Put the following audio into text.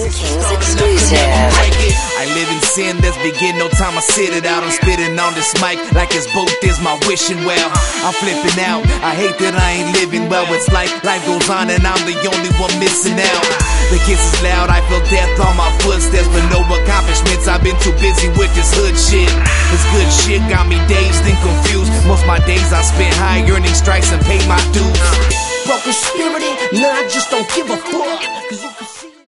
Kings exclusive. I live in sin, there's begin no time I sit it out. I'm spitting on this mic like it's both is my wishing well. I'm flipping out, I hate that I ain't living well. It's like life goes on and I'm the only one missing out. The kiss is loud, I feel death on my footsteps, but no accomplishments. I've been too busy with this hood shit. This good shit got me dazed and confused. Most of my days I spent high earning strikes and pay my dues. Broken spirited, nah, I just don't give a fuck.